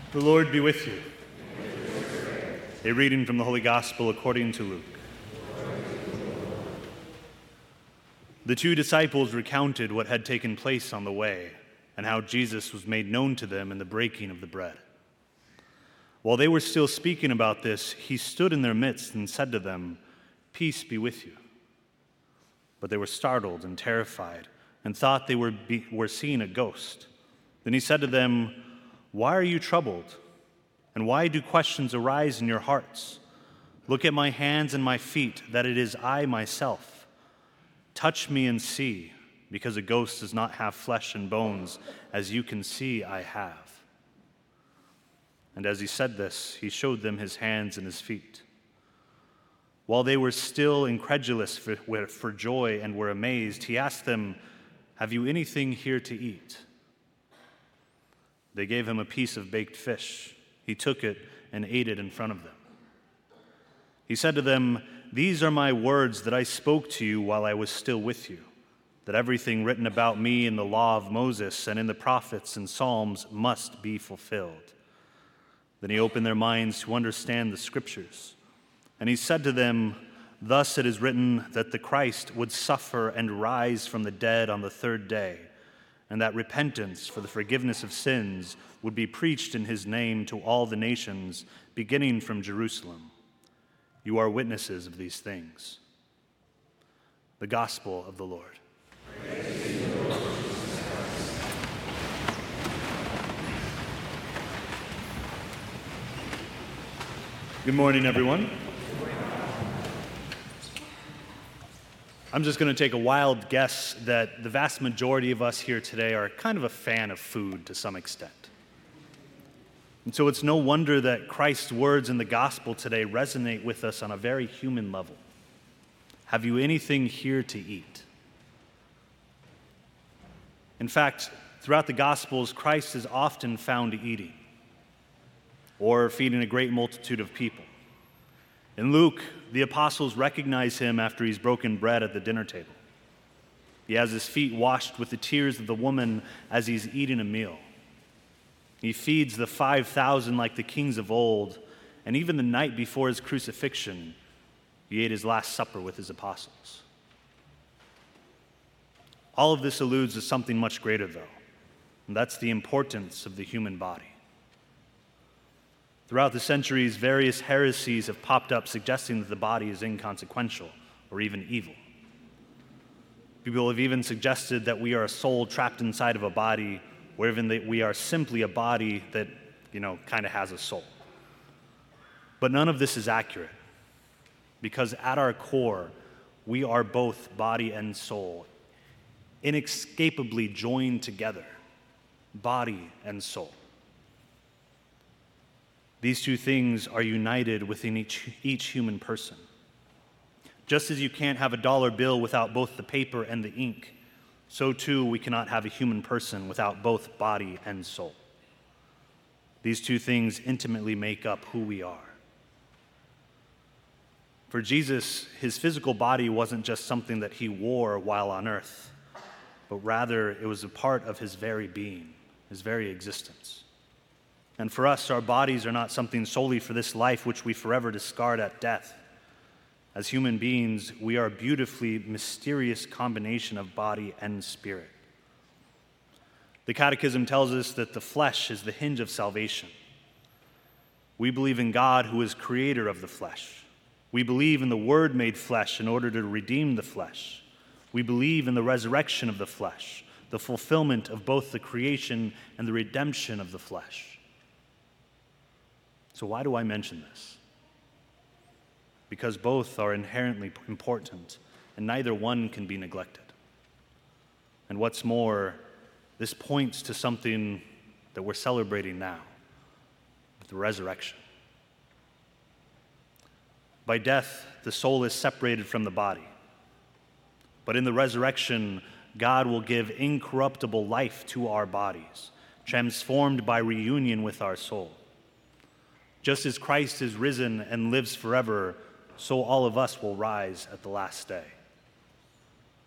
The Lord be with you. A reading from the Holy Gospel according to Luke. The two disciples recounted what had taken place on the way and how Jesus was made known to them in the breaking of the bread. While they were still speaking about this, he stood in their midst and said to them, "Peace be with you." But they were startled and terrified and thought they were seeing a ghost. Then he said to them, "Why are you troubled? And why do questions arise in your hearts? Look at my hands and my feet, that it is I myself. Touch me and see, because a ghost does not have flesh and bones, as you can see I have." And as he said this, he showed them his hands and his feet. While they were still incredulous for joy and were amazed, he asked them, "Have you anything here to eat?" They gave him a piece of baked fish. He took it and ate it in front of them. He said to them, "These are my words that I spoke to you while I was still with you, that everything written about me in the law of Moses and in the prophets and Psalms must be fulfilled." Then he opened their minds to understand the scriptures. And he said to them, "Thus it is written that the Christ would suffer and rise from the dead on the third day, and that repentance for the forgiveness of sins would be preached in his name to all the nations, beginning from Jerusalem. You are witnesses of these things." The Gospel of the Lord. Good morning, everyone. I'm just going to take a wild guess that the vast majority of us here today are kind of a fan of food to some extent. And so it's no wonder that Christ's words in the gospel today resonate with us on a very human level. Have you anything here to eat? In fact, throughout the gospels, Christ is often found eating or feeding a great multitude of people. In Luke, the apostles recognize him after he's broken bread at the dinner table. He has his feet washed with the tears of the woman as he's eating a meal. He feeds the 5,000 like the kings of old, and even the night before his crucifixion, he ate his last supper with his apostles. All of this alludes to something much greater, though, and that's the importance of the human body. Throughout the centuries, various heresies have popped up suggesting that the body is inconsequential or even evil. People have even suggested that we are a soul trapped inside of a body, or even that we are simply a body that, kind of has a soul. But none of this is accurate, because at our core, we are both body and soul, inescapably joined together, body and soul. These two things are united within each human person. Just as you can't have a dollar bill without both the paper and the ink, so too we cannot have a human person without both body and soul. These two things intimately make up who we are. For Jesus, his physical body wasn't just something that he wore while on earth, but rather it was a part of his very being, his very existence. And for us, our bodies are not something solely for this life which we forever discard at death. As human beings, we are a beautifully mysterious combination of body and spirit. The Catechism tells us that the flesh is the hinge of salvation. We believe in God who is creator of the flesh. We believe in the Word made flesh in order to redeem the flesh. We believe in the resurrection of the flesh, the fulfillment of both the creation and the redemption of the flesh. So why do I mention this? Because both are inherently important, and neither one can be neglected. And what's more, this points to something that we're celebrating now, the resurrection. By death, the soul is separated from the body. But in the resurrection, God will give incorruptible life to our bodies, transformed by reunion with our soul. Just as Christ is risen and lives forever, so all of us will rise at the last day.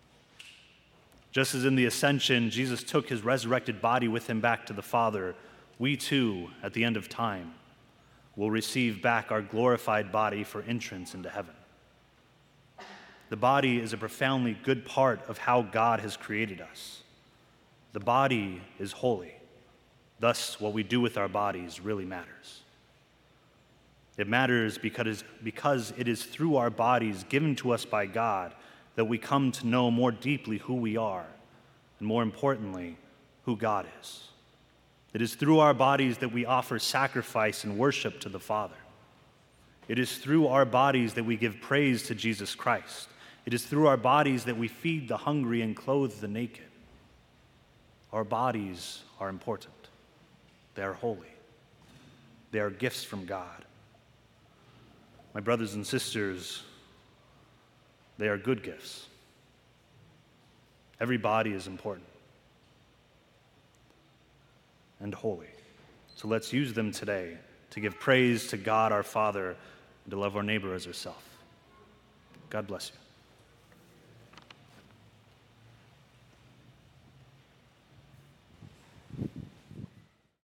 Just as in the ascension, Jesus took his resurrected body with him back to the Father, we too, at the end of time, will receive back our glorified body for entrance into heaven. The body is a profoundly good part of how God has created us. The body is holy. Thus, what we do with our bodies really matters. It matters because it is through our bodies given to us by God that we come to know more deeply who we are, and more importantly, who God is. It is through our bodies that we offer sacrifice and worship to the Father. It is through our bodies that we give praise to Jesus Christ. It is through our bodies that we feed the hungry and clothe the naked. Our bodies are important. They are holy. They are gifts from God. My brothers and sisters, they are good gifts. Every body is important and holy. So let's use them today to give praise to God our Father and to love our neighbor as ourselves. God bless you.